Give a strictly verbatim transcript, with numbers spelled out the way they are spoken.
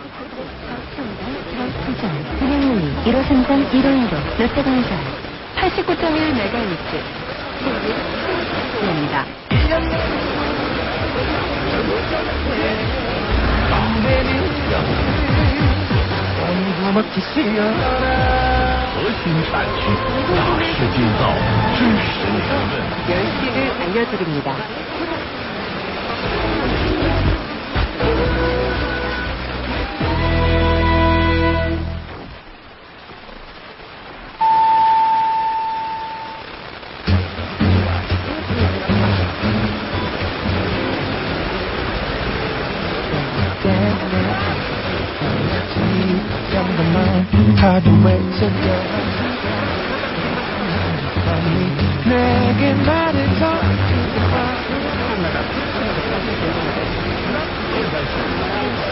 수정, 분양문의 일 호 삼성 일 호 일 호 롯데광산 팔십구 점 일 메가헤르츠 입니다. 열시를 알려드립니다. Hard to wait to go. 내게 말해줘.